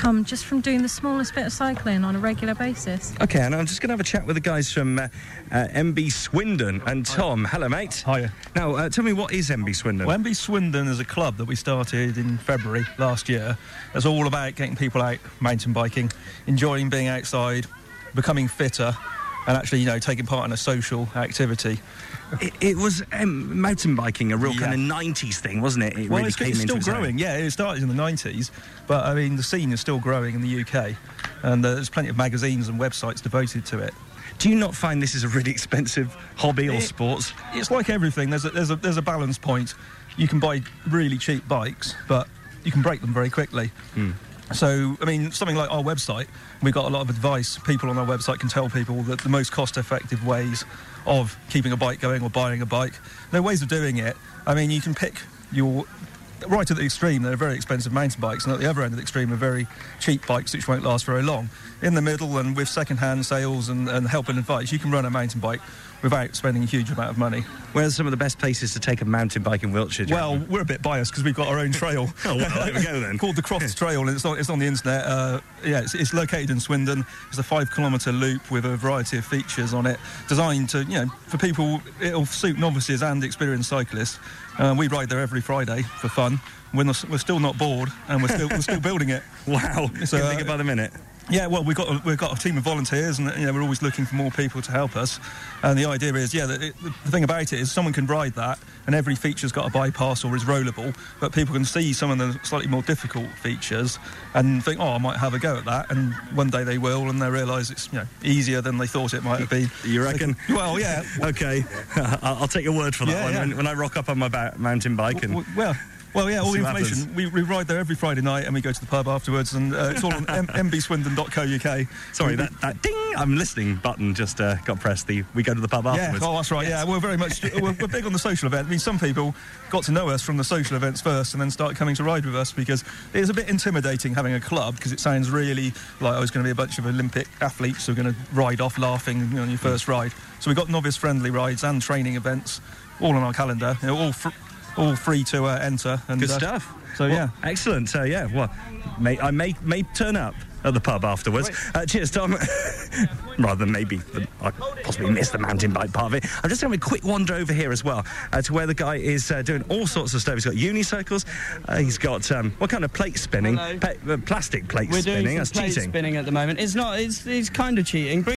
come just from doing the smallest bit of cycling on a regular basis. OK, and I'm just going to have a chat with the guys from MB Swindon. And Tom, hello, mate. Hiya. Now, tell me, what is MB Swindon? Well, MB Swindon is a club that we started in February last year. It's all about getting people out mountain biking, enjoying being outside, becoming fitter, and actually, taking part in a social activity. It was mountain biking, a real kind of 90s thing, wasn't it? It's still growing. Yeah, it started in the 90s, but, the scene is still growing in the UK, and there's plenty of magazines and websites devoted to it. Do you not find this is a really expensive hobby or sport? It's like everything. There's a balance point. You can buy really cheap bikes, but you can break them very quickly. So, something like our website, we've got a lot of advice. People on our website can tell people that the most cost-effective ways of keeping a bike going or buying a bike. There are ways of doing it. You can pick your... Right at the extreme, they're very expensive mountain bikes, and at the other end of the extreme are very cheap bikes which won't last very long. In the middle, and with second-hand sales and help and advice, you can run a mountain bike without spending a huge amount of money. Where are some of the best places to take a mountain bike in Wiltshire? Well, we're a bit biased because we've got our own trail. Oh, well, there we go then. Called the Crofts Trail, and it's on the internet. It's located in Swindon. It's a 5-kilometre loop with a variety of features on it, designed to, for people, it'll suit novices and experienced cyclists. We ride there every Friday for fun. We're still not bored, and we're still building it. Wow, so, getting bigger by the minute. Yeah, well, we've got a team of volunteers, and we're always looking for more people to help us. And the idea is, the thing about it is someone can ride that, and every feature's got a bypass or is rollable, but people can see some of the slightly more difficult features and think, I might have a go at that, and one day they will, and they realise it's easier than they thought it might have been. You reckon? Well, yeah. OK, I'll take your word for that one. When I rock up on my mountain bike and... Well, all the information. We ride there every Friday night, and we go to the pub afterwards, and it's all on mbswindon.co.uk. Sorry, that ding, I'm listening button just got pressed. We go to the pub afterwards. Yeah, that's right. Yes. Yeah, we're very much we're big on the social event. Some people got to know us from the social events first, and then started coming to ride with us because it is a bit intimidating having a club because it sounds really like I was going to be a bunch of Olympic athletes who are going to ride off laughing on your first ride. So we've got novice-friendly rides and training events all on our calendar. All free to enter. And, good stuff. So, well, excellent. So, I may turn up at the pub afterwards. Cheers, Tom. Rather than maybe I possibly missed the mountain bike part of it. I'm just having a quick wander over here as well to where the guy is doing all sorts of stuff. He's got unicycles. He's got what kind of plate spinning? Plastic plate spinning. We're doing some plate spinning at the moment. It's kind of cheating.